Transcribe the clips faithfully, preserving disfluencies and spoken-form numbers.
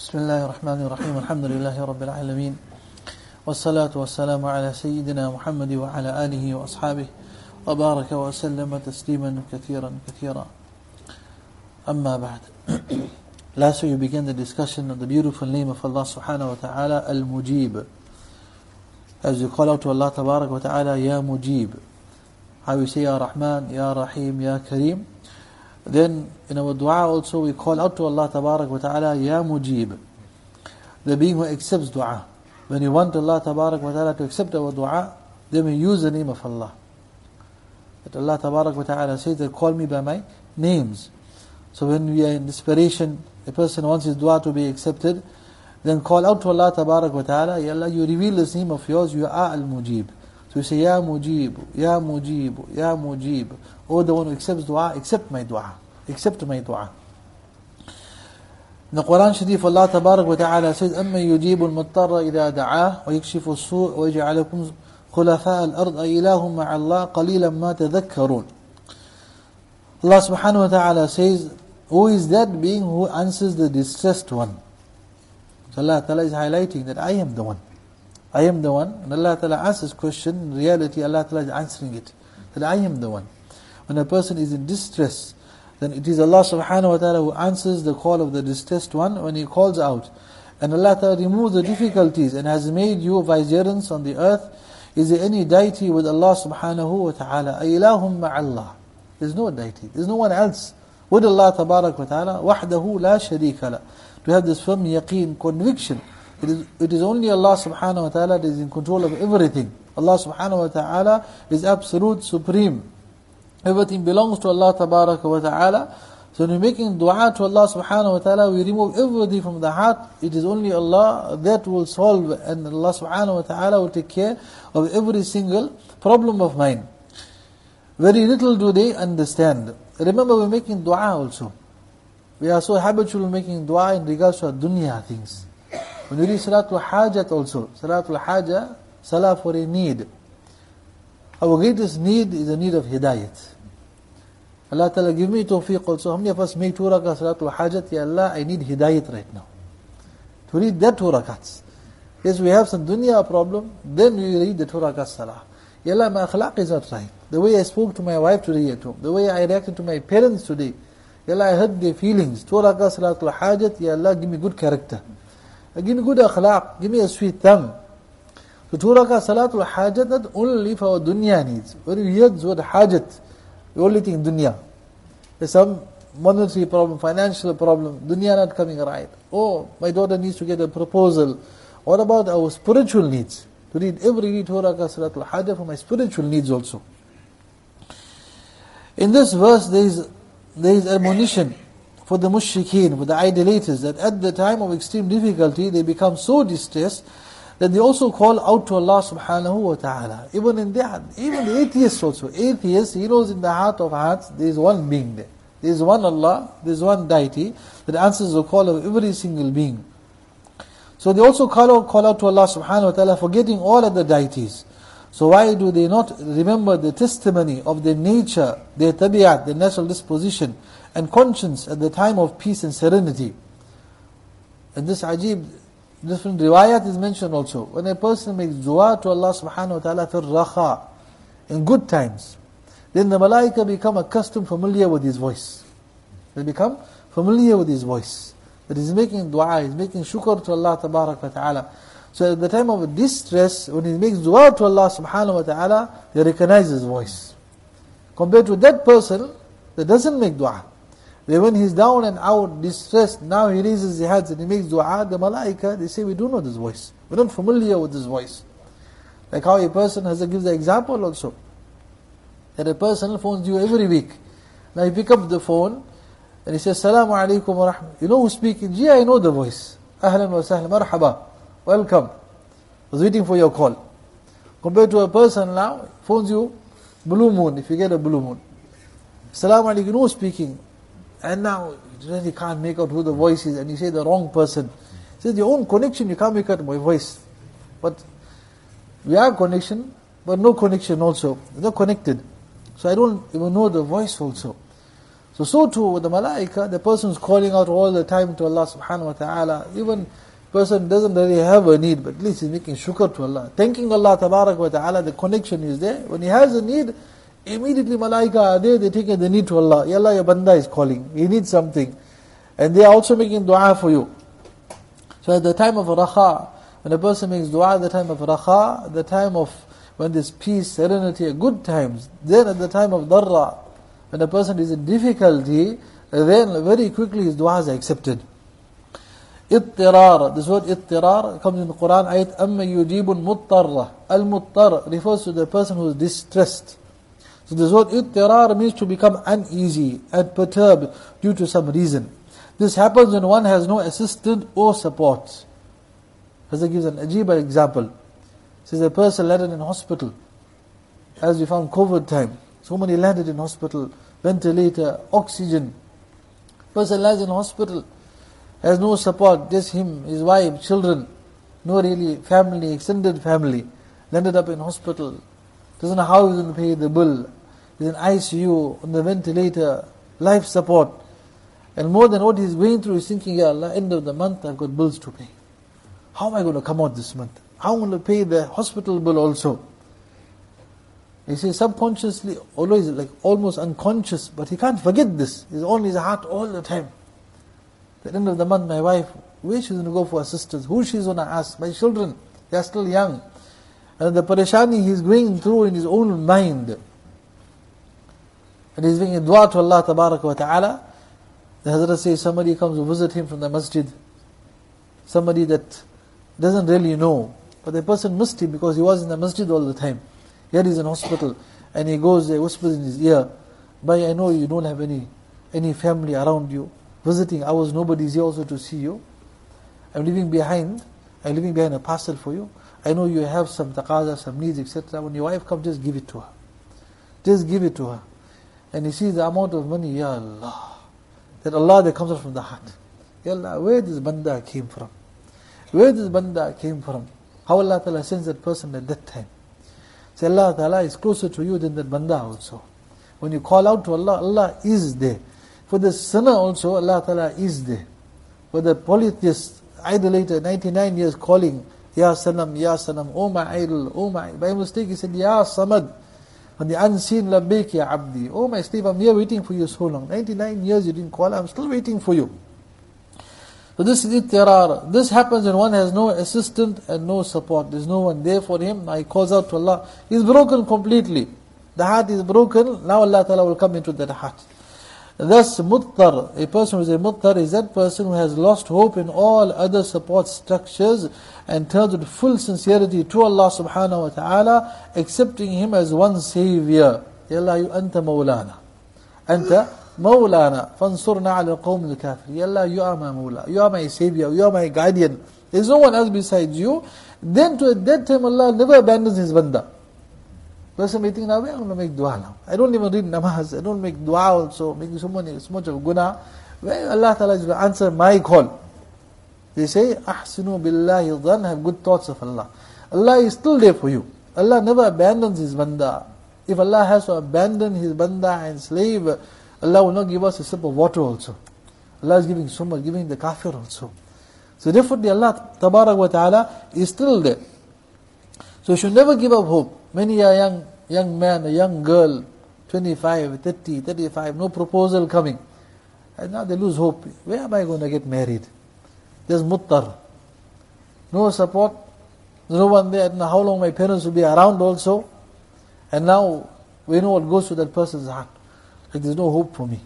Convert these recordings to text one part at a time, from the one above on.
بسم الله الرحمن الرحيم الحمد لله رب العالمين والصلاة والسلام على سيدنا محمد وعلى آله وأصحابه وبارك وسلم تسليما كثيرا كثيرا أما بعد. Last week we began the discussion of the beautiful name of Allah subhanahu wa ta'ala, Al-Mujib. As we call out to Allah tabarak wa ta'ala, Ya Mujib. How we say Ya Rahman, Ya Rahim, Ya Kareem. Then in our dua also we call out to Allah tabarak wa ta'ala, Ya Mujib, the being who accepts dua. When we want Allah tabarak wa ta'ala to accept our dua, then we use the name of Allah. That Allah tabarak wa ta'ala says that call me by my names. So when we are in desperation, a person wants his dua to be accepted, then call out to Allah tabarak wa ta'ala, Ya Allah, you reveal this name of yours, you are Al-Mujib. So we say, Ya Mujib, Ya Mujib, Ya Mujib. Oh, the one who accepts dua, accept my dua. Accept my dua. In the Quran Sharif, Allah Tabarak wa Ta'ala says, أَمَّن يُجِيبُ الْمُضْطَرَّ إِذَا دَعَاهُ وَيَكْشِفُ السُّوءَ وَيَجْعَلَكُمْ خُلَفَاءَ الْأَرْضِ أَإِلَٰهٌ مَعَ اللَّهِ قَلِيلًا مَا تَذَكَّرُونَ. Allah Subhanahu wa Ta'ala says, who is that being who answers the distressed one? So Allah Ta'ala is highlighting that I am the one. I am the one. And Allah Ta'ala asks this question, in reality Allah Ta'ala is answering it. That I am the one. When a person is in distress, then it is Allah subhanahu wa ta'ala who answers the call of the distressed one when he calls out. And Allah Ta'ala removes the difficulties and has made you vicegerents on the earth. Is there any deity with Allah subhanahu wa ta'ala? أَإِلَٰهٌ مَعَ اللَّهِ. There is no deity. There is no one else with Allah tabarak wa ta'ala. وَحْدَهُ لَا شَرِيكَ لَهُ. To have this firm yaqeen, conviction. It is, it is only Allah subhanahu wa ta'ala that is in control of everything. Allah subhanahu wa ta'ala is absolute, supreme. Everything belongs to Allah tabaraka wa ta'ala. So when we're making dua to Allah subhanahu wa ta'ala, we remove everything from the heart. It is only Allah that will solve, and Allah subhanahu wa ta'ala will take care of every single problem of mine. Very little do they understand. Remember, we're making dua also. We are so habitual making dua in regards to our dunya things. When we read Salatul Hajat also, Salatul Haja, Salah for a need. Our greatest need is the need of hidayat. Allah Ta'ala give me tawfiq also. How many of us make two rakats Salatul Hajat? Ya Allah, I need hidayat right now. To read that two rakats. Yes, we have some dunya problem, then we read the two rakats Salah. Ya Allah, my akhlaq is not right. The way I spoke to my wife today at home, the way I reacted to my parents today. Ya Allah, I hurt their feelings. Two rakats Salatul Hajat, Ya Allah, give me good character. Give me good akhlaq, give me a sweet tongue. So two rakats Salatul Hajat, not only for our dunya needs. When you hear the word hajat, you only think dunya. There's some monetary problem, financial problem, dunya not coming right. Oh, my daughter needs to get a proposal. What about our spiritual needs? To read every two rakats Salatul Hajat for my spiritual needs also. In this verse there is, there is admonition for the mushrikeen, for the idolaters, that at the time of extreme difficulty they become so distressed that they also call out to Allah subhanahu wa ta'ala. Even in that, even the atheists also. Atheists, he knows in the heart of hearts, there is one being there. There is one Allah, there is one deity that answers the call of every single being. So they also call out, call out to Allah subhanahu wa ta'ala, forgetting all other deities. So why do they not remember the testimony of their nature, their tabi'at, their natural disposition and conscience at the time of peace and serenity? And this ajib, different riwayat is mentioned also. When a person makes dua to Allah subhanahu wa ta'ala fil rakha, in good times, then the malaika become accustomed, familiar with his voice. They become familiar with his voice. That he's making dua, he's making shukr to Allah tabarak wa ta'ala. So at the time of distress, when he makes dua to Allah subhanahu wa ta'ala, they recognize his voice. Compared to that person that doesn't make dua. When he's down and out, distressed, now he raises his hands and he makes dua, the malaika, they say, we don't know this voice. We're not familiar with this voice. Like how a person has to give the example also. That a person phones you every week. Now you pick up the phone and he says, Assalamu alaikum wa rahmatullahi. You know who's speaking? Gee, I know the voice. Ahlan wa sahlan, marhaba. Welcome. I was waiting for your call. Compared to a person now, phones you, blue moon, if you get a blue moon. Assalamu alaikum, you know who's speaking? And now you really can't make out who the voice is, and you say the wrong person. It says your own connection, you can't make out my voice. But we have connection, but no connection also. They're not connected. So I don't even know the voice also. So So, so too with the malaika, the person is calling out all the time to Allah subhanahu wa ta'ala. Even person doesn't really have a need, but at least he's making shukr to Allah. Thanking Allah tabarak wa ta'ala, the connection is there. When he has a need, immediately malaika are there, they're taking the need to Allah. Ya Allah, your banda is calling, he needs something. And they are also making dua for you. So at the time of raha, when a person makes dua at the time of raha, the time of when there's peace, serenity, good times, then at the time of darra, when a person is in difficulty, then very quickly his du'as are accepted. Ittirar, this word ittirar comes in the Quran, ayat amma yujibun muttarra. Al-muttar refers to the person who is distressed. So this word ittirar means to become uneasy and perturbed due to some reason. This happens when one has no assistant or support. As I gives an ajiba example. Says a person landed in hospital, as we found COVID time. So many landed in hospital, ventilator, oxygen. Person lands in hospital, has no support, just him, his wife, children, no really family, extended family. Landed up in hospital, doesn't know how he's going to pay the bill. He's in I C U, on the ventilator, life support. And more than what he's going through, he's thinking, Ya Allah, end of the month I've got bills to pay. How am I going to come out this month? How am I going to pay the hospital bill also? He says subconsciously, although he's like almost unconscious, but he can't forget this. He's on his heart all the time. At the end of the month, my wife, where she's going to go for assistance? Who she's going to ask? My children, they are still young. And the parishani he's going through in his own mind. And he's making dua to Allah tabaraka wa ta'ala. The Hazrat says somebody comes to visit him from the masjid. Somebody that doesn't really know. But the person missed him because he was in the masjid all the time. Here he's in hospital, and he goes there, whispers in his ear, "Bhai, I know you don't have any any family around you. Visiting hours, nobody's here also to see you. I'm leaving behind, I'm leaving behind a parcel for you. I know you have some taqaza, some needs, et cetera. When your wife comes, just give it to her. Just give it to her." And he sees the amount of money, Ya Allah. That Allah that comes out from the heart. Ya Allah, where this banda came from? Where this banda came from? How Allah Ta'ala sends that person at that time. Say Allah Ta'ala is closer to you than that banda also. When you call out to Allah, Allah is there. For the sinner also, Allah Ta'ala is there. For the polytheist, idolater, ninety-nine years calling, Ya Sanam, Ya Sanam, O my idol, O my... By mistake he said, Ya Samad. On the unseen, Labbaik Ya Abdi. Oh my slave, I'm here waiting for you so long. ninety-nine years you didn't call, I'm still waiting for you. So this is ittirar. This happens when one has no assistant and no support. There's no one there for him. Now he calls out to Allah. He's broken completely. The heart is broken. Now Allah Ta'ala will come into that heart. Thus, muttar, a person who is a muttar is that person who has lost hope in all other support structures and turns with full sincerity to Allah subhanahu wa ta'ala, accepting Him as one Savior. Ya Allah, you anta mawlana. Anta mawlana. Fansurna ala qawm al-kafir. Ya Allah, you are my mawla. You are my Savior. You are my guardian. There is no one else besides you. Then to at that time Allah never abandons His banda. Person may think, now where am I going to make dua now? I don't even read namaz, I don't make dua also, making so much, so much of guna. Where Allah Ta'ala is going to answer my call? They say, Ahsinu billahi dhan, have good thoughts of Allah. Allah is still there for you. Allah never abandons His banda. If Allah has to abandon His banda and slave, Allah will not give us a sip of water also. Allah is giving so much, giving the kafir also. So definitely Allah Tabarak wa Ta'ala is still there. So you should never give up hope. Many a young young man, a young girl, twenty-five, thirty, thirty-five, no proposal coming. And now they lose hope. Where am I going to get married? There's muttar. No support. There's no one there. I don't know how long my parents will be around also. And now we know what goes to that person's heart. Like there's no hope for me.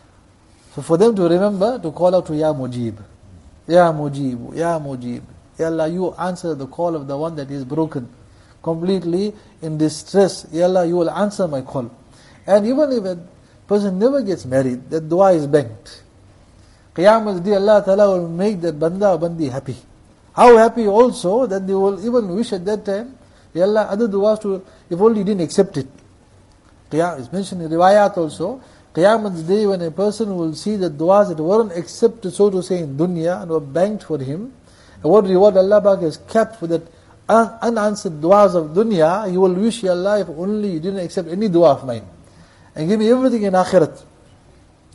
So for them to remember, to call out to Ya Mujib. Ya Mujib, Ya Mujib. Ya Allah, you answer the call of the one that is broken, completely in distress. Ya Allah, you will answer my call. And even if a person never gets married, that dua is banked. Qiyamah's day, Allah Ta'ala will make that banda or bandi happy. How happy also that they will even wish at that time, Ya Allah, other duas to, if only you didn't accept it. Qiyam, it's mentioned in riwayat also, Qiyamah's day when a person will see the duas that weren't accepted, so to say, in dunya and were banked for him, and what reward Allah Bak has kept for that unanswered du'as of dunya, He will wish, Ya Allah, if only you didn't accept any dua of mine. And give me everything in akhirat.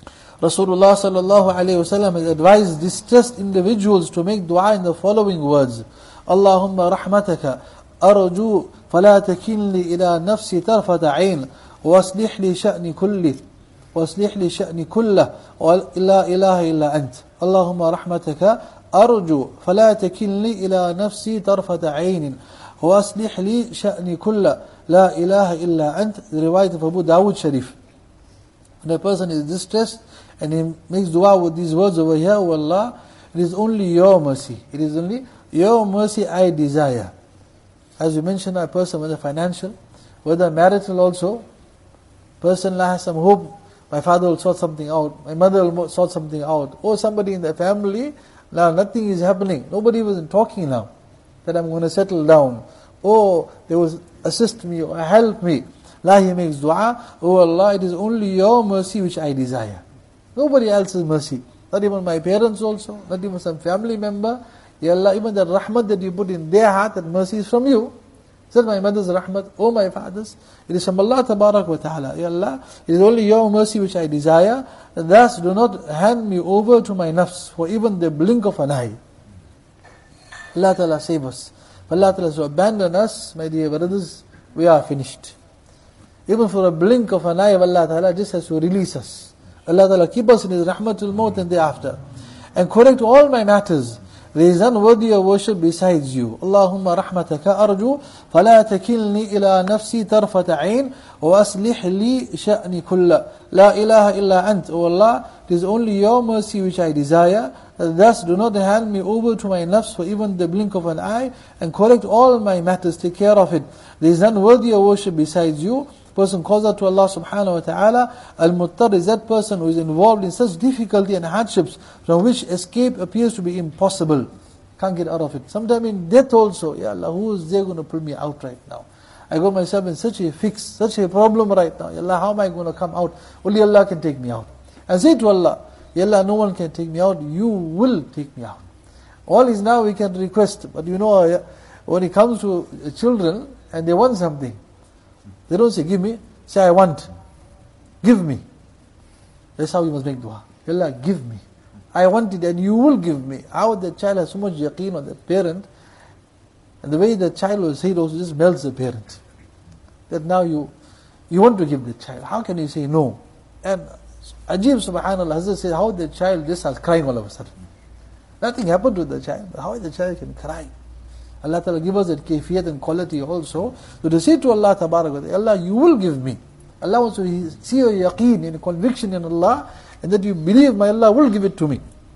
Rasulullah sallallahu alayhi wa sallam has advised distressed individuals to make dua in the following words: Allahumma rahmataka arju fala takilni ila nafsi tarfata ayn waslih li sha'ni kulli waslih li sha'ni kullah wa la ilaha illa ant. Allahumma rahmataka arju fala takilni ila nafsi tarfata ayn waslih li sha'ni kullah la ilaha illa ant. The riwayat of Abu Dawud Sharif. When a person is distressed and he makes dua with these words over here: O Allah, it is only your mercy. It is only your mercy I desire. As we mentioned, a person, whether financial, whether marital also, person has some hope, my father will sort something out, my mother will sort something out, or somebody in the family, now nothing is happening, nobody was talking now, that I'm going to settle down, or they will assist me or help me. Now he makes dua: O Allah, it is only your mercy which I desire. Nobody else's mercy. Not even my parents also, not even some family member. Ya Allah, even the rahmat that you put in their heart, that mercy is from you. Is that my mother's rahmat or my father's? It is from Allah Tabarak wa Ta'ala. Ya Allah, it is only your mercy which I desire. Thus do not hand me over to my nafs for even the blink of an eye. Allah Ta'ala save us. Allah Ta'ala to abandon us, my dear brothers, we are finished. Even for a blink of an eye, Allah Ta'ala just has to release us. Allah Ta'ala keep us in His rahmatul maut and thereafter. And correct all my matters. There is none worthy of worship besides you. Allahumma rahmataka arju fala takilni ila nafsi tarfata ayn wa aslih li sha'ni kulla la ilaha illa ant. O Allah, it is only your mercy which I desire. Thus do not hand me over to my nafs for even the blink of an eye, and correct all my matters, take care of it. There is none worthy of worship besides you. Person calls out to Allah subhanahu wa ta'ala. Al-Muttar is that person who is involved in such difficulty and hardships from which escape appears to be impossible. Can't get out of it. Sometime in death also, Ya Allah, who is there going to pull me out right now? I got myself in such a fix, such a problem right now. Ya Allah, how am I going to come out? Only Allah can take me out. And say to Allah, Ya Allah, no one can take me out. You will take me out. All is now we can request. But you know, when it comes to children and they want something, they don't say, give me. Say, I want. Give me. That's how you must make dua. Allah, give me. I want it and you will give me. How the child has so much yaqeen on the parent, and the way the child will say it also just melts the parent. That now you you want to give the child. How can you say no? And Ajib subhanAllah, Hazrat says, how the child just starts crying all of a sudden. Nothing happened to the child, but how the child can cry. Allah Ta'ala give us that kayfiyat and quality also. So to say to Allah Tabarak wa Ta'ala, Allah, you will give me. Allah wants to see your yaqeen and conviction in Allah, and that you believe my Allah will give it to me.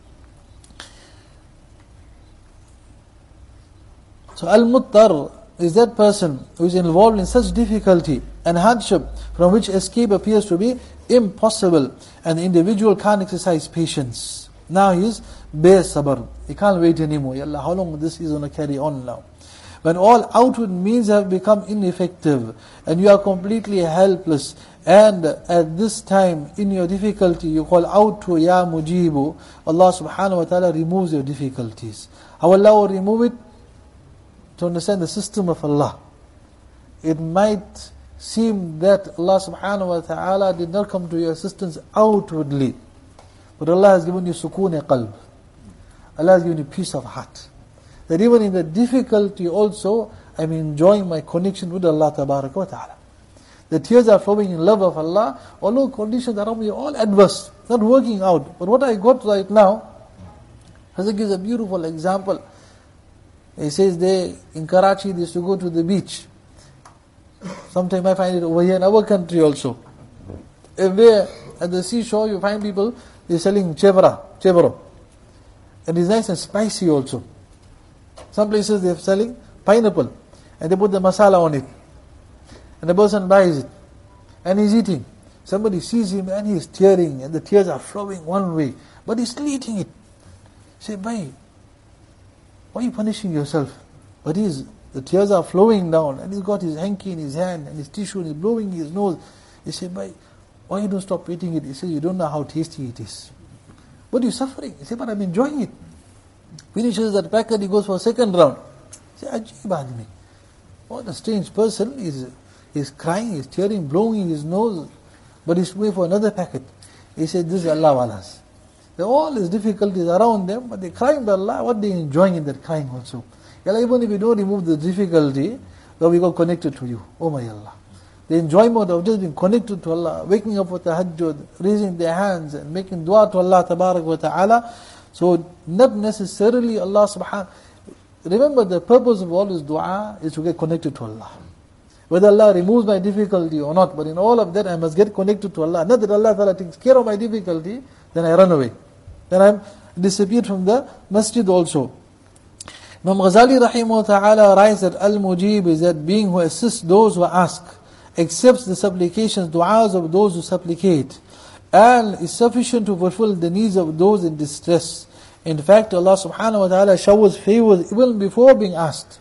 So Al-Muttar is that person who is involved in such difficulty and hardship from which escape appears to be impossible, and the individual can't exercise patience. Now he is bare sabr. He can't wait anymore. Ya Allah, how long this is going to carry on now? When all outward means have become ineffective and you are completely helpless, and at this time in your difficulty you call out to Ya Mujibu, Allah subhanahu wa ta'ala removes your difficulties. How Allah will remove it? To understand the system of Allah. It might seem that Allah subhanahu wa ta'ala did not come to your assistance outwardly, but Allah has given you sukoon qalb. Allah has given you peace of heart. That even in the difficulty also, I'm enjoying my connection with Allah Tabarak wa Ta'ala. The tears are flowing in love of Allah, although conditions around me are all adverse, not working out. But what I got right now, Hazrat gives a beautiful example. He says they, in Karachi, they used to go to the beach. Sometimes I find it over here in our country also. And there, at the seashore, you find people, they're selling chevra, chevro. And it's nice and spicy also. Some places they're selling pineapple, and they put the masala on it. And the person buys it, and he's eating. Somebody sees him and he's tearing, and the tears are flowing one way, but he's still eating it. Say, bhai, why are you punishing yourself? But he's, the tears are flowing down, and he's got his hanky in his hand, and his tissue, and he's blowing his nose. He say, bhai, why you don't stop eating it? He says, you don't know how tasty it is. But you're suffering. He said, but I'm enjoying it. Finishes that packet, he goes for a second round. He said, Ajib admi. What a strange person. He's, he's crying, he's tearing, blowing his nose, but he's going for another packet. He said, this is Allah walas. There are all these difficulties around them, but they're crying by Allah. What they're enjoying in that crying also. Allah, even if we don't remove the difficulty, but we got connected to you. Oh my Allah. The enjoyment of just being connected to Allah, waking up with tahajjud, raising their hands and making dua to Allah tabarak wa ta'ala. So not necessarily Allah subhanahu. Remember, the purpose of all this dua is to get connected to Allah. Whether Allah removes my difficulty or not, but in all of that I must get connected to Allah. Not that Allah Ta'ala takes care of my difficulty, then I run away. Then I'm disappeared from the masjid also. Imam Ghazali rahimahullah ta'ala writes that Al-Mujib is that being who assists those who ask, accepts the supplications, du'as of those who supplicate, and is sufficient to fulfill the needs of those in distress. In fact, Allah subhanahu wa ta'ala showers favors even before being asked.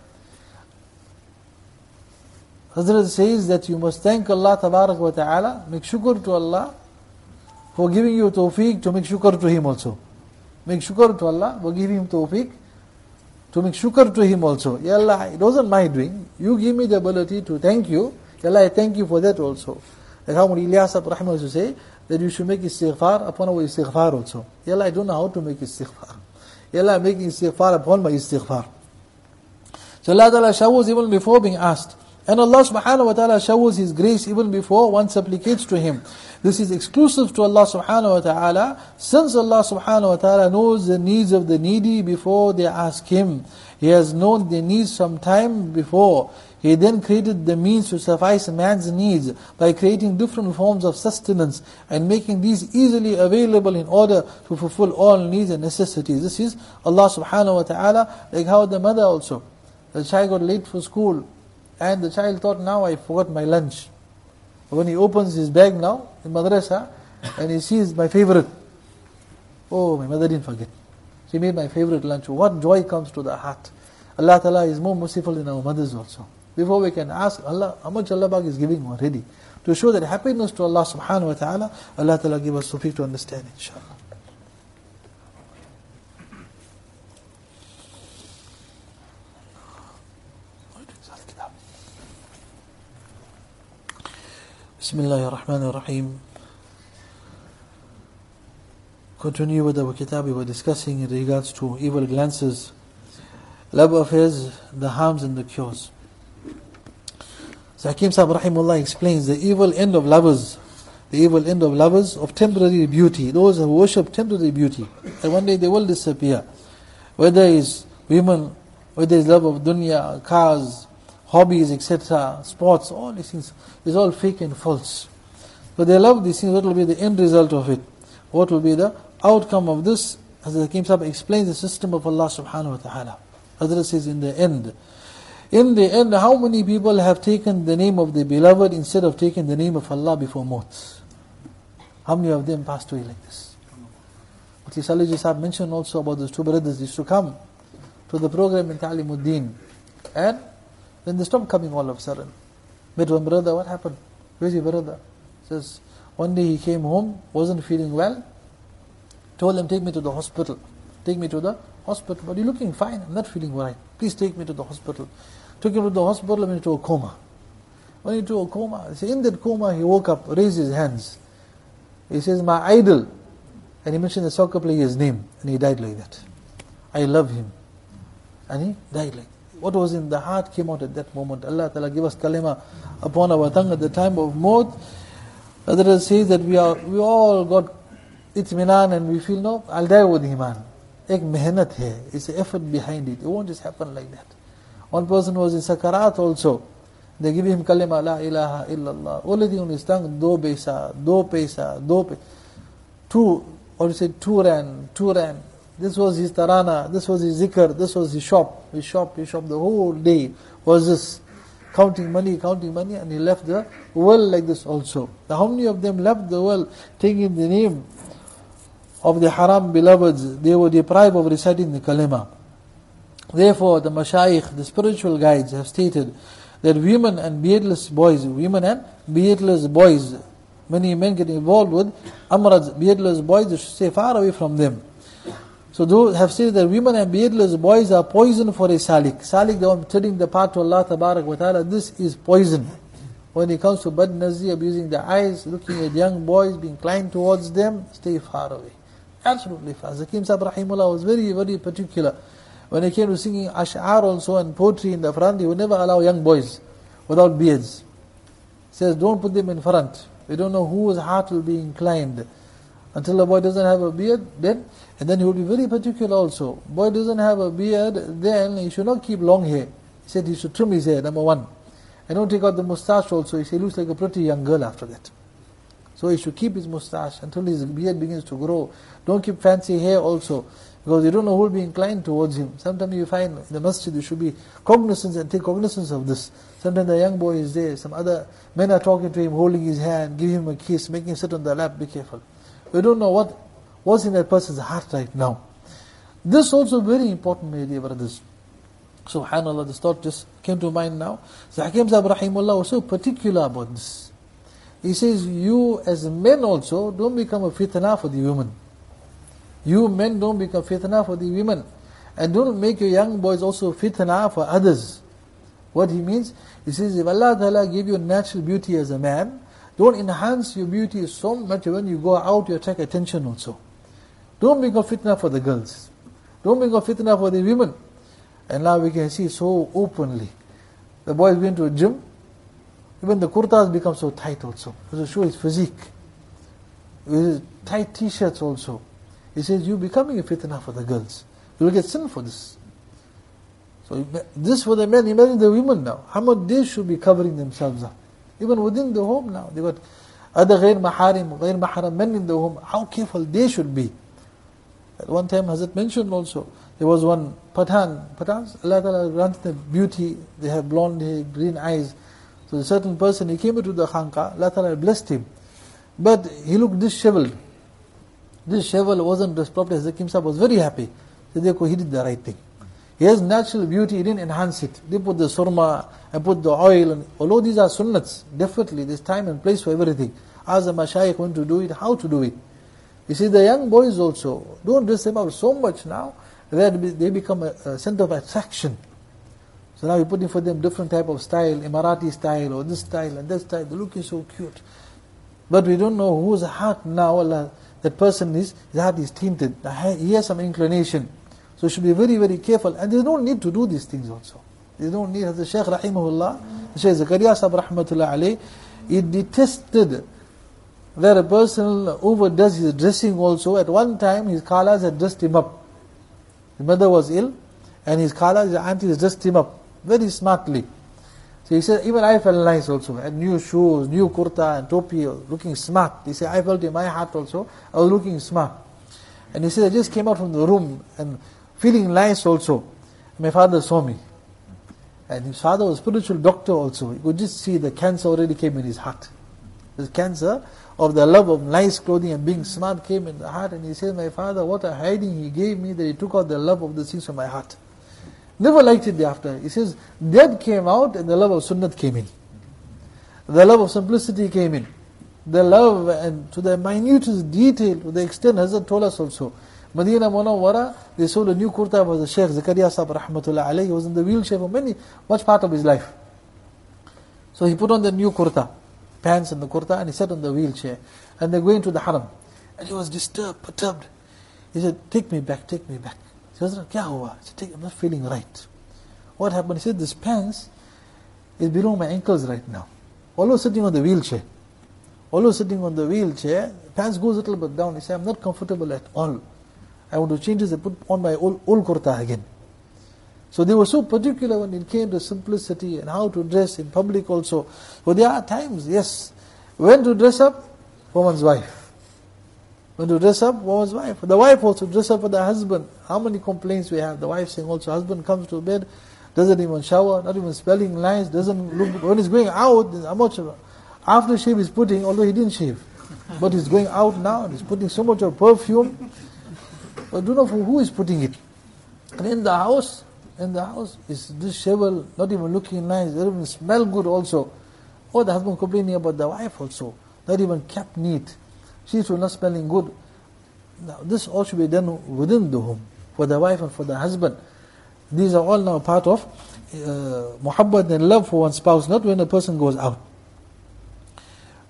Hazrat says that you must thank Allah tabarak wa ta'ala, make shukr to Allah for giving you tawfiq to make shukr to Him also. Make shukr to Allah for giving Him tawfiq to make shukr to Him also. Ya Allah, it wasn't my doing. You give me the ability to thank you. Ya Allah, I thank you for that also. Like how Muli Ilyas Rahimah used to say, that you should make istighfar upon our istighfar also. Ya Allah, I don't know how to make istighfar. Ya Allah, I'm making istighfar upon my istighfar. So Allah Ta'ala showers even before being asked. And Allah subhanahu wa ta'ala showers His grace even before one supplicates to Him. This is exclusive to Allah subhanahu wa ta'ala, since Allah subhanahu wa ta'ala knows the needs of the needy before they ask Him. He has known their needs some time before. He then created the means to suffice man's needs by creating different forms of sustenance and making these easily available in order to fulfill all needs and necessities. This is Allah subhanahu wa ta'ala, like how the mother also. The child got late for school and the child thought, now I forgot my lunch. When he opens his bag now in madrasa and he sees my favorite, oh, my mother didn't forget. She made my favorite lunch. What joy comes to the heart. Allah Ta'ala is more merciful than our mothers also. Before we can ask Allah, how much Allah Bak is giving already. To show that happiness to Allah subhanahu wa ta'ala, Allah Ta'ala give us tawfiq to understand, inshallah. Bismillahir Rahmanir Rahim. Continue with our kitab. We were discussing in regards to evil glances, love affairs, the harms and the cures. So Hakim Sahib Rahimullah explains the evil end of lovers, the evil end of lovers of temporary beauty, those who worship temporary beauty, and one day they will disappear. Whether it's women, whether it's love of dunya, cars, hobbies, et cetera, sports, all these things is all fake and false. But they love these things. What will be the end result of it? What will be the outcome of this? As the Hakim Sahib explains the system of Allah subhanahu wa ta'ala. Hazrat says in the end, in the end, how many people have taken the name of the beloved instead of taking the name of Allah before Maut? How many of them passed away like this? Mufti Salih Sahib mentioned also about those two brothers used to come to the program in Ta'limuddin, and then they stopped coming all of a sudden. Met one brother, what happened? Where's your brother? Says, one day he came home, wasn't feeling well, told them, take me to the hospital. Take me to the hospital. But you're looking fine, I'm not feeling right. Please take me to the hospital. Took him to the hospital, went into a coma. Went into a coma. So in that coma, he woke up, raised his hands. He says, my idol. And he mentioned the soccer player's name. And he died like that. I love him. And he died like that. What was in the heart came out at that moment. Allah Ta'ala give us kalima upon our tongue at the time of maut. Others says that we are we all got itminan and we feel, no, I'll die with iman. Ek mehnat hai. It's an effort behind it. It won't just happen like that. One person was in Sakarat also. They give him kalima, la ilaha illallah. Only thing on his tongue, do paisa, do paisa, do paisa. Two, or you say two ran, two ran. This was his tarana, this was his zikr, this was his shop. His shop, his shop, the whole day was this. Counting money, counting money, and he left the world like this also. Now how many of them left the world taking the name of the haram beloveds? They were deprived of reciting the kalima. Therefore, the mashayikh, the spiritual guides have stated that women and beardless boys, women and beardless boys, many men get involved with amrads, beardless boys, they should stay far away from them. So those have said that women and beardless boys are poison for a salik. Salik, the one treading the path to Allah Tabarak wa Ta'ala, this is poison. When it comes to bad nazir, abusing the eyes, looking at young boys, being inclined towards them, stay far away. Absolutely far. Zakim Sahib Rahimullah was very, very particular. When he came to singing ash'ar also and poetry in the front, he would never allow young boys without beards. He says, don't put them in front. We don't know whose heart will be inclined. Until a boy doesn't have a beard, then, and then he will be very particular also. Boy doesn't have a beard, then he should not keep long hair. He said he should trim his hair, number one. And don't take out the moustache also. He said he looks like a pretty young girl after that. So he should keep his moustache until his beard begins to grow. Don't keep fancy hair also, because you don't know who will be inclined towards him. Sometimes you find in the masjid you should be cognizant and take cognizance of this. Sometimes the young boy is there, some other men are talking to him, holding his hand, giving him a kiss, making him sit on the lap. Be careful. We don't know what what's in that person's heart right now. This also very important, my dear brothers. Subhanallah, this thought just came to mind now. So Hakim Sahib Rahimullah was so particular about this. He says, you as men also, don't become a fitna for the women. You men don't become fitna for the women. And don't make your young boys also fitna for others. What he means, he says, if Allah Ta'ala gave you natural beauty as a man, don't enhance your beauty so much when you go out, you attract attention also. Don't become fitna for the girls. Don't become fitna for the women. And now we can see so openly. The boys went to a gym, even the kurtas become so tight also. To show his physique. With tight t-shirts also. He says, you're becoming a fitna for the girls. You will get sin for this. So this for the men, imagine the women now. How much they should be covering themselves up. Even within the home now. They got other ghair maharim, ghair mahram men in the home. How careful they should be. At one time Hazrat mentioned also, there was one Pathan. Pathans, Allah Ta'ala granted them beauty. They have blonde hair, green eyes. So a certain person, he came into the khanqa, Allah Ta'ala blessed him. But he looked disheveled. This shevel wasn't dressed properly. Zakim Sahib was very happy. So therefore he did the right thing. He has natural beauty, he didn't enhance it. They put the surma and put the oil. And although these are sunnats, definitely there's time and place for everything. Ask the mashayikh when to do it, how to do it. You see, the young boys also, don't dress them up so much now that they become a, a center of attraction. So now we're putting for them different type of style, Emirati style, or this style and that style. They're looking so cute. But we don't know whose heart now, Allah, that person is, his heart is tainted. He has some inclination. So should be very, very careful. And they don't need to do these things also. They don't need, as the Shaykh Rahimahullah, the Shaykh Zakaria Sahib Rahmatullah alayhi, he detested that a person overdoes his dressing also. At one time, his khalas had dressed him up. His mother was ill, and his khalas, his aunties dressed him up very smartly. So he said, even I felt nice also. Had new shoes, new kurta and topi, looking smart. He said, I felt in my heart also, I was looking smart. And he said, I just came out from the room and feeling nice also. My father saw me. And his father was a spiritual doctor also. He could just see the cancer already came in his heart. This cancer of the love of nice clothing and being smart came in the heart. And he said, my father, what a hiding he gave me, that he took out the love of the things from my heart. Never liked it thereafter. He says, that came out and the love of sunnat came in. The love of simplicity came in. The love, and to the minutest detail, to the extent Hazrat told us also. Medina Munawwara, they sold a new kurta for the Shaykh Zakaria Sahib Rahmatullah alayhi. He was in the wheelchair for many, much part of his life. So he put on the new kurta, pants and the kurta, and he sat on the wheelchair. And they're going to the haram. And he was disturbed, perturbed. He said, take me back, take me back. He said, Kya hua? He said, I'm not feeling right. What happened? He said, this pants is below my ankles right now. Although sitting on the wheelchair. Although sitting on the wheelchair, pants goes a little bit down. He said, I'm not comfortable at all. I want to change this and put on my old, old kurta again. So they were so particular when it came to simplicity and how to dress in public also. So there are times, yes, when to dress up for one's wife. When to dress up for one's wife. The wife also dress up for the husband. How many complaints we have? The wife saying also, husband comes to bed, doesn't even shower, not even smelling nice, doesn't look, when he's going out, how much after shave he's putting, although he didn't shave. But he's going out now, and he's putting so much of perfume. But do not know who is putting it. And in the house, in the house, is disheveled, not even looking nice, doesn't even smell good also. Or the husband complaining about the wife also, not even kept neat. She's not smelling good. Now this all should be done within the home, for the wife and for the husband. These are all now part of uh, muhabbat and love for one's spouse, not when a person goes out.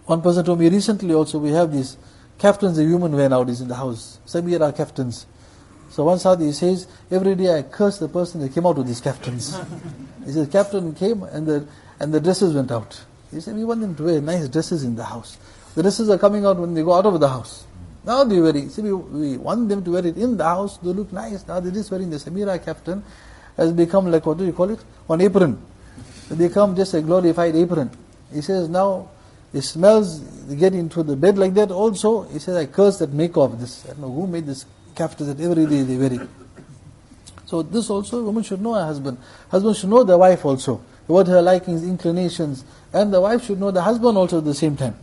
One person told me recently also, we have these captains of human wear nowadays in the house. Samira captains. So one Saudi says, every day I curse the person that came out with these captains. He says, captain came and the and the dresses went out. He said, we want them to wear nice dresses in the house. The dresses are coming out when they go out of the house. Now they wear it. See, we, we want them to wear it in the house, they look nice. Now they're just wearing the Samira captain, has become like, what do you call it? One apron. They become just a glorified apron. He says, now it smells, they get into the bed like that also. He says, I curse that make-off. This, I don't know who made this captain that every day they wear it. So this also, woman should know her husband. Husband should know the wife also, what her likings, inclinations, and the wife should know the husband also at the same time.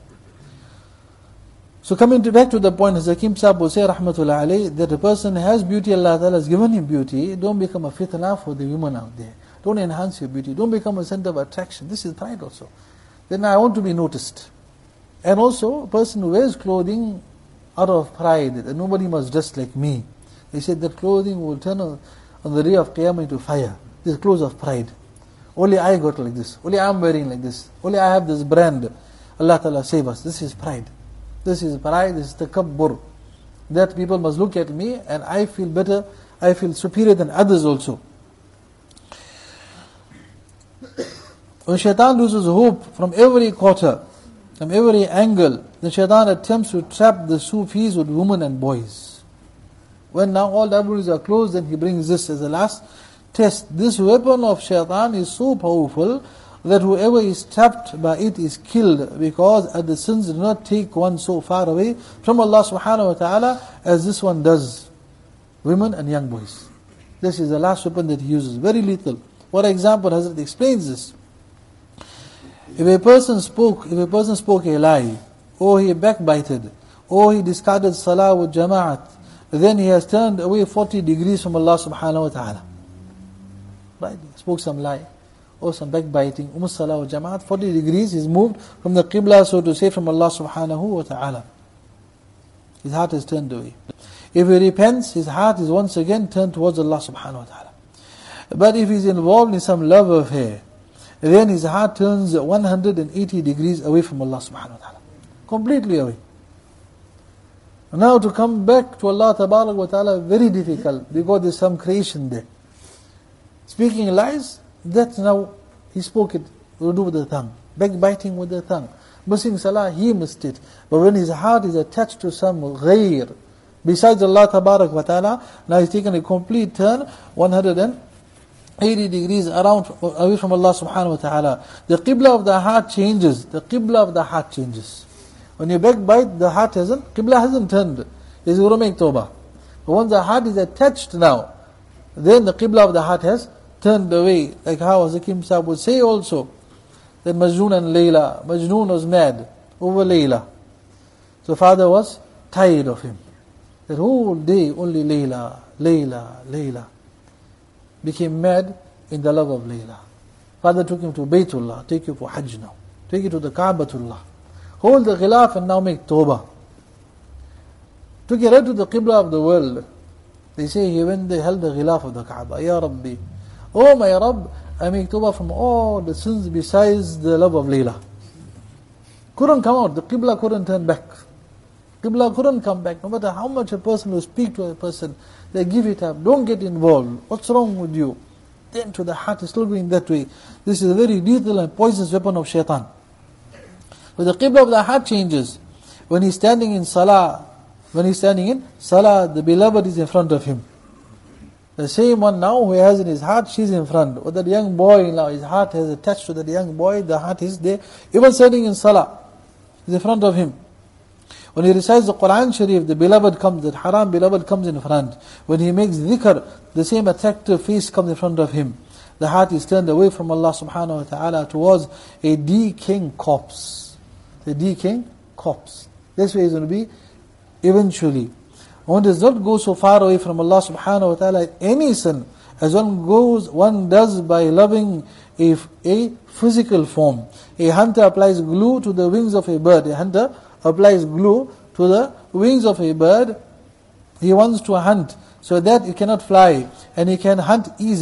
So coming to back to the point, as Hakim Sahib will say, rahmatullah alayhi, that a person has beauty, Allah Ta'ala has given him beauty, don't become a fitna for the women out there. Don't enhance your beauty, don't become a center of attraction. This is pride also. Then I want to be noticed. And also, a person who wears clothing out of pride, that nobody must dress like me. He said that clothing will turn on, on the day of Qiyamah into fire. This is clothes of pride. Only I got like this. Only I am wearing like this. Only I have this brand. Allah Ta'ala save us. This is pride. This is pride. This is takabbur. That people must look at me and I feel better. I feel superior than others also. When shaitan loses hope from every quarter, from every angle, the shaitan attempts to trap the Sufis with women and boys. When now all laboratories are closed, then he brings this as the last test. This weapon of shaitan is so powerful that whoever is trapped by it is killed, because the sins do not take one so far away from Allah subhanahu wa ta'ala as this one does. Women and young boys. This is the last weapon that he uses, very lethal. For example, Hazrat explains this. If a person spoke, if a person spoke a lie, or he backbited, or he discarded salah with jama'at, then he has turned away forty degrees from Allah subhanahu wa ta'ala. Right? He spoke some lie, or some backbiting, umm salah with jama'at, forty degrees, he's moved from the qibla, so to say, from Allah subhanahu wa ta'ala. His heart is turned away. If he repents, his heart is once again turned towards Allah subhanahu wa ta'ala. But if he's involved in some love affair, then his heart turns one hundred eighty degrees away from Allah subhanahu wa ta'ala. Completely away. Now to come back to Allah tabarak wa ta'ala, very difficult, because there's some creation there. Speaking lies, that's now, he spoke it, will do with the tongue. Backbiting with the tongue. Missing salah, he missed it. But when his heart is attached to some ghayr, besides Allah tabarak wa ta'ala, now he's taken a complete turn, one hundred eighty degrees around, away from Allah subhanahu wa ta'ala. The qibla of the heart changes. The qibla of the heart changes. When you backbite, the heart hasn't, qibla hasn't turned. He's going to make tawbah. But once the heart is attached now, then the qibla of the heart has turned away. Like how Hakim Sahib would say also, that Majnoon and Layla, Majnoon was mad over Layla. So father was tired of him. That whole day only Layla, Layla, Layla. Became mad in the love of Layla. Father took him to Baytullah, take you for Hajj now. Take you to the Ka'batullah. Hold the khilaf and now make tawbah. Took you right to the Qibla of the world. They say he went, they held the khilaf of the Kaaba. Ya Rabbi, oh my Rabb, I make tawbah from all the sins besides the love of Layla. Couldn't come out, the Qibla couldn't turn back. Qibla couldn't come back. No matter how much a person will speak to a person, they give it up. Don't get involved. What's wrong with you? Then to the heart is still going that way. This is a very lethal and poisonous weapon of shaitan. But the qibla of the heart changes. When he's standing in salah, when he's standing in salah, the beloved is in front of him. The same one now who has in his heart, she's in front. Or that young boy now, his heart has attached to that young boy, the heart is there. Even standing in salah, is in front of him. When he recites the Quran Sharif, the beloved comes, the haram beloved comes in front. When he makes dhikr, the same attractive face comes in front of him. The heart is turned away from Allah subhanahu wa ta'ala towards a decaying corpse. A decaying corpse. That's where he's going to be eventually. One does not go so far away from Allah subhanahu wa ta'ala in any sin as one goes, one does by loving a, a physical form. A hunter applies glue to the wings of a bird. A hunter applies glue to the wings of a bird. He wants to hunt so that it cannot fly and he can hunt easily.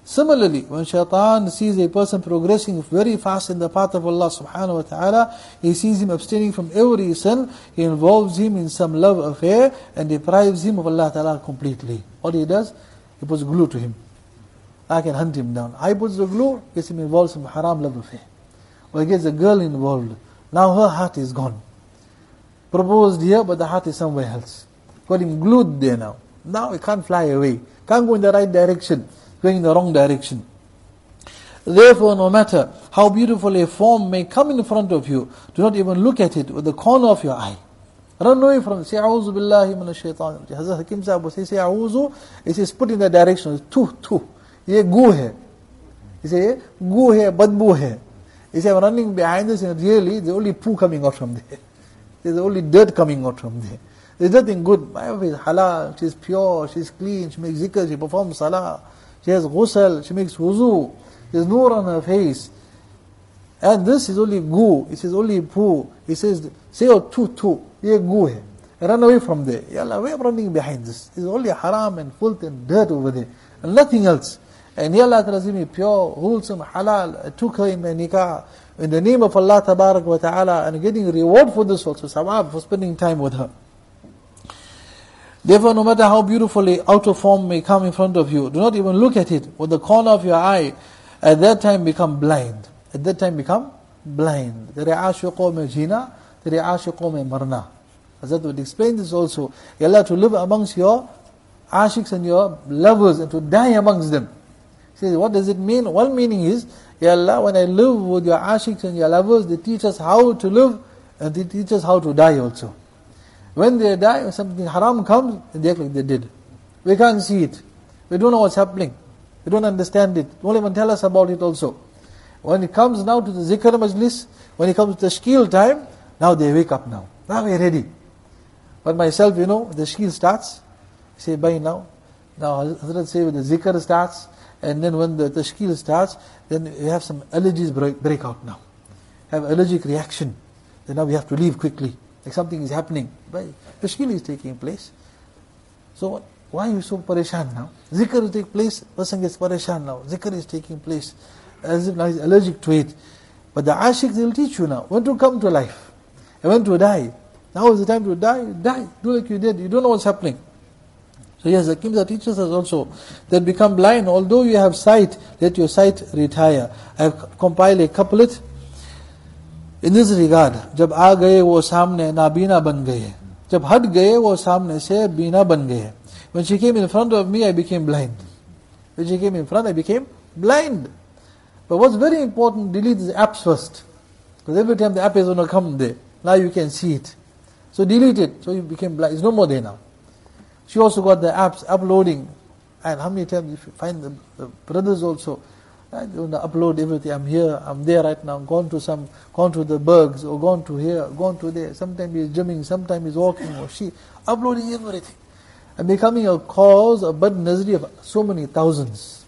Similarly, when shaitan sees a person progressing very fast in the path of Allah subhanahu wa ta'ala, he sees him abstaining from every sin, he involves him in some love affair and deprives him of Allah ta'ala completely. What he does, he puts glue to him. I can hunt him down. I puts the glue, gets him involved in some haram love affair. Or he gets a girl involved. Now her heart is gone. Proposed here, but the heart is somewhere else. Got him glued there now. Now he can't fly away. Can't go in the right direction. Going in the wrong direction. Therefore, no matter how beautiful a form may come in front of you, do not even look at it with the corner of your eye. Run away from it. Say, A'udhu billahi minash shaitan. Hazrat Hakim Sahib will say, say A'udhu. He says, put in that direction. Tu, tu. Ye gu hai. He says, gu hai, badbu hai. He says, I'm running behind this and really, there's only poo coming out from there. There's only dirt coming out from there. There's nothing good. My wife is halal, she's pure, she's clean, she makes zikr, she performs salah. She has ghusl, she makes wuzu. There's nur on her face. And this is only gu, it is only poo. He says, say oh tu tu, ye gu hai. Run away from there. Ya Allah, why am I running behind this? It's only haram and filth and dirt over there. And nothing else. And Ya Allah Ta'ala me pure, wholesome, halal. I took her in my nikah. In the name of Allah Tabarak wa Ta'ala. And getting a reward for this also. Sawab for spending time with her. Therefore, no matter how beautifully outer form may come in front of you, do not even look at it with the corner of your eye. At that time become blind. At that time become blind. Tere aashiqo mein jina, tere aashiqo mein marna. Hazrat would explain this also. Ya Allah, to live amongst your ashiqs and your lovers and to die amongst them. He says, what does it mean? One meaning is, Ya Allah, when I live with your ashiqs and your lovers, they teach us how to live and they teach us how to die also. When they die, when something haram comes, they act like they did. We can't see it. We don't know what's happening. We don't understand it. Don't even tell us about it also. When it comes now to the zikr majlis, when it comes to the shkil time, now they wake up now. Now we're ready. But myself, you know, the shkil starts, I say, bye now. Now Hazrat say when the zikr starts, and then when the tashkil starts, then we have some allergies break, break out now. Have allergic reaction. Then now we have to leave quickly. Like something is happening. But tashkil is taking place. So why are you so pareshan now? Zikr will take place, person gets pareshan now. Zikr is taking place. As if now he's allergic to it. But the ashiq, they will teach you now when to come to life. And when to die. Now is the time to die, die. Do like you did. You don't know what's happening. So yes, the Kimsa teaches us also that become blind, although you have sight, let your sight retire. I have compiled a couplet in this regard. जब आ गए वो सामने नाबीना बन गए, जब हट गए वो सामने से बीना बन गए. When she came in front of me, I became blind. When she came in front, I became blind. But what's very important, delete the apps first. Because every time the app is going to come there, now you can see it. So delete it. So you became blind. It's no more there now. She also got the apps uploading. And how many times if you find the, the brothers also, right, they want to upload everything. I'm here, I'm there right now, gone to some, gone to the Bergs, or gone to here, gone to there. Sometimes he's gymming, sometimes he's walking, or she, uploading everything. And becoming a cause, a bad nazri of so many thousands.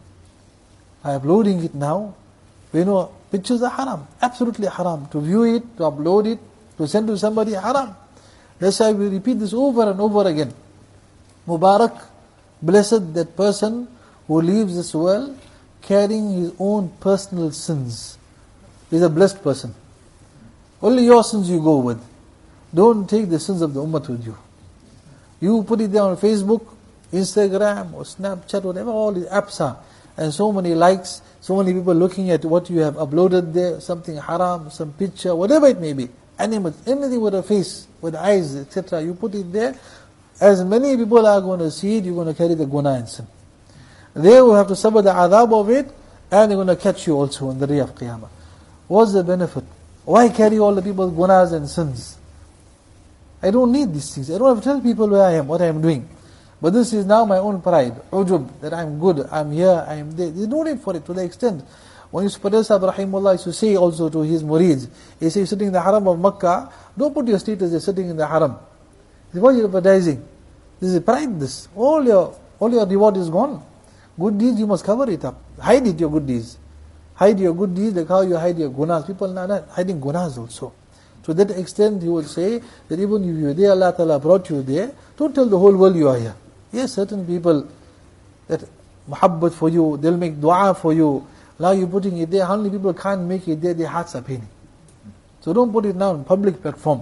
I uploading it now. You know, pictures are haram, absolutely haram. To view it, to upload it, to send to somebody, haram. That's why we repeat this over and over again. Mubarak, blessed that person who leaves this world carrying his own personal sins. He's a blessed person. Only your sins you go with. Don't take the sins of the ummah with you. You put it there on Facebook, Instagram or Snapchat, whatever all the apps are. And so many likes, so many people looking at what you have uploaded there, something haram, some picture, whatever it may be. Animals, anything with a face, with eyes, et cetera. You put it there. As many people are going to see it, you're going to carry the guna and sin. They will have to suffer the adhab of it, and they're going to catch you also on the day of Qiyamah. What's the benefit? Why carry all the people's gunas and sins? I don't need these things. I don't have to tell people where I am, what I am doing. But this is now my own pride, ujub, that I'm good, I'm here, I'm there. There's no need for it to the extent. When Yusuf Patel Sahib Rahimullah used to say also to his murids, he says, sitting in the haram of Makkah, don't put your status there sitting in the haram. This is what you're advertising. This is pride, this. All your, all your reward is gone. Good deeds, you must cover it up. Hide it, your good deeds. Hide your good deeds like how you hide your gunas. People are not hiding gunas also. To that extent, he would say that even if you're there, Allah Ta'ala brought you there, don't tell the whole world you are here. Yes, certain people that muhabbat for you, they'll make dua for you. Now you're putting it there, how many people can't make it there, their hearts are paining. So don't put it now on public platform.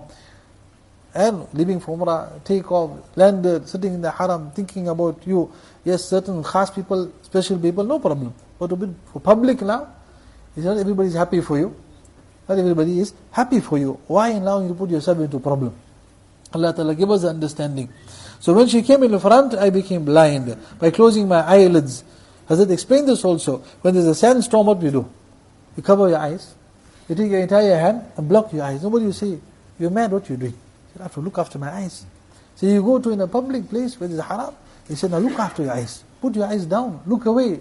And leaving for Umrah, take off, landed, sitting in the haram, thinking about you. Yes, certain khas people, special people, no problem. But to be for public now, it's not everybody is happy for you. Not everybody is happy for you. Why allowing you to put yourself into problem? Allah Ta'ala give us the understanding. So when she came in the front, I became blind. By closing my eyelids. Hazrat explained this also. When there's a sandstorm, what do you do? You cover your eyes. You take your entire hand and block your eyes. Nobody will say, you're mad, what you're doing? I have to look after my eyes. So you go to in a public place where there's a haram, he said, now look after your eyes. Put your eyes down, look away.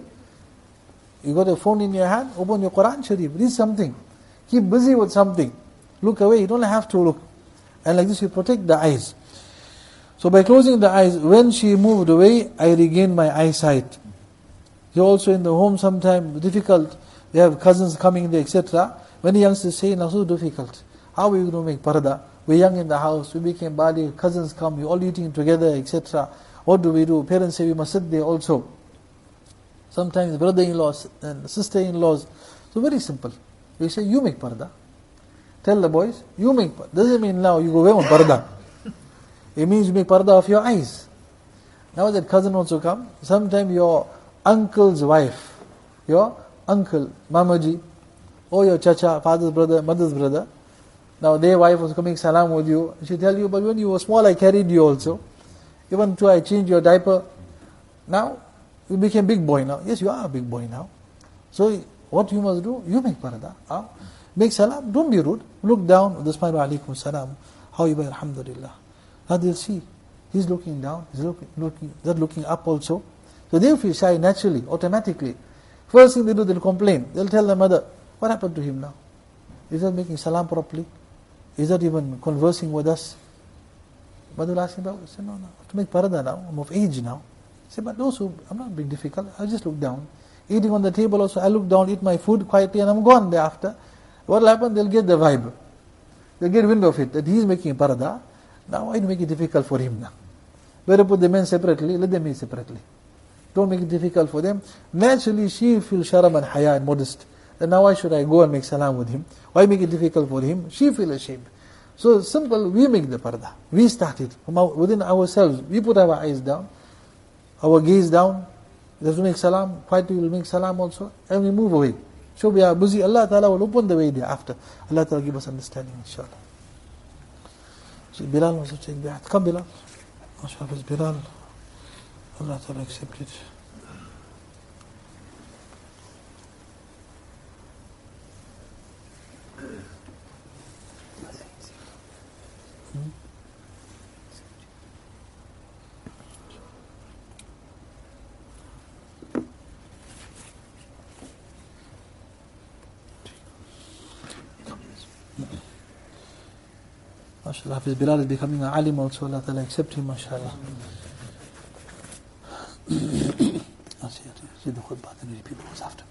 You got a phone in your hand, open your Quran Sharif, read something. Keep busy with something. Look away, you don't have to look. And like this you protect the eyes. So by closing the eyes, when she moved away, I regained my eyesight. You're also in the home sometimes difficult. They have cousins coming there, et cetera. Many youngsters say, now so difficult. How are we going to make parda? We're young in the house, we became bali, cousins come, we're all eating together, et cetera. What do we do? Parents say we must sit there also. Sometimes brother-in-laws and sister-in-laws. So very simple. We say, you make parda. Tell the boys, you make parda. Doesn't mean now you go away on parda. It means you make parda of your eyes. Now that cousin also come, sometimes your uncle's wife, your uncle, mamaji, or your chacha, father's brother, mother's brother, now their wife was coming salam with you. She tell you, but when you were small I carried you also. Even though I changed your diaper. Now, you became big boy now. Yes, you are a big boy now. So, what you must do? You make parada. Huh? Make salam, don't be rude. Look down, the smile, alaikum salam. How you buy, alhamdulillah. Now they'll see. He's looking down, he's looking, looking, they're looking up also. So they'll feel shy naturally, automatically. First thing they do, they'll complain. They'll tell their mother, what happened to him now? Is that making salam properly? Is that even conversing with us? Mother will ask him, I said, no, no, I have to make parada now, I'm of age now. I said, but those who, I'm not being difficult, I just look down. Eating on the table also, I look down, eat my food quietly and I'm gone thereafter. What will happen? They'll get the vibe. They'll get wind of it, that he's making parada. Now why do you make it difficult for him now? Better put the men separately, let them eat separately. Don't make it difficult for them. Naturally she feels sharam and haya and modest. And now why should I go and make salam with him? Why make it difficult for him? She feels ashamed. So simple, we make the parda. We start it from our, within ourselves. We put our eyes down, our gaze down. We have to make salam. Quietly we will make salam also. And we move away. So we are busy. Allah Ta'ala will open the way thereafter. Allah Ta'ala give us understanding, inshallah. So Bilal wants to take that. Come Bilal. MashaAllah, Bilal. Allah Ta'ala accept it. MashaAllah, Hafiz Bilal is becoming an alim also. Allah Ta'ala accept him, MashaAllah. I see it. See the khutbah, then repeat what was after me.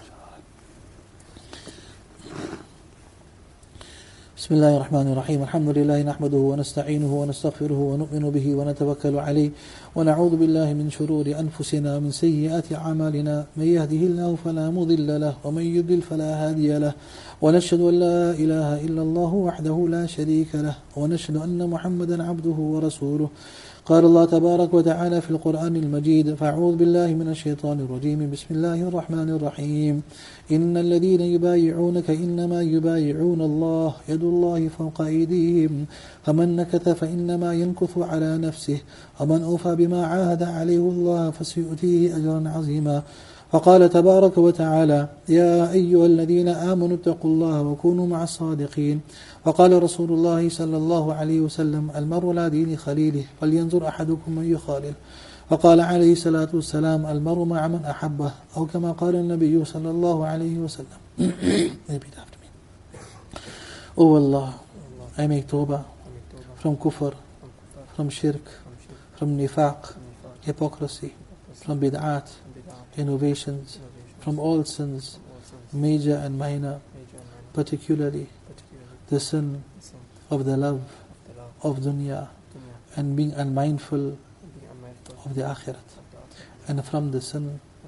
بسم الله الرحمن الرحيم الحمد لله نحمده ونستعينه ونستغفره ونؤمن به ونتوكل عليه ونعوذ بالله من شرور أنفسنا ومن سيئات أعمالنا من يهده الله فلا مضل له ومن يضلل فلا هادي له ونشهد أن لا إله إلا الله وحده لا شريك له ونشهد أن محمدا عبده ورسوله قال الله تبارك وتعالى في القرآن المجيد فأعوذ بالله من الشيطان الرجيم بسم الله الرحمن الرحيم إن الذين يبايعونك إنما يبايعون الله يد الله فوق أيديهم فمن نكث فإنما ينكث على نفسه ومن أوفى بما عاهد عليه الله فسيؤتيه أجرا عظيما فقال تبارك وتعالى يا أيها الذين آمنوا اتقوا الله وكونوا مع الصادقين وقال رسول الله صلى الله عليه وسلم المرء على دين خليله فلينظر أحدكم من يخالل وقال عليه الصلاة والسلام المرء مع من أحبه أو كما قال النبي صلى الله عليه وسلم. Repeat after me. Oh Allah, I make tawbah from kufr, from shirk, from nifaq, hypocrisy, from bid'at, innovations, from all sins, major and minor, particularly the sin of the love of dunya and being unmindful of the akhirat, and from the sin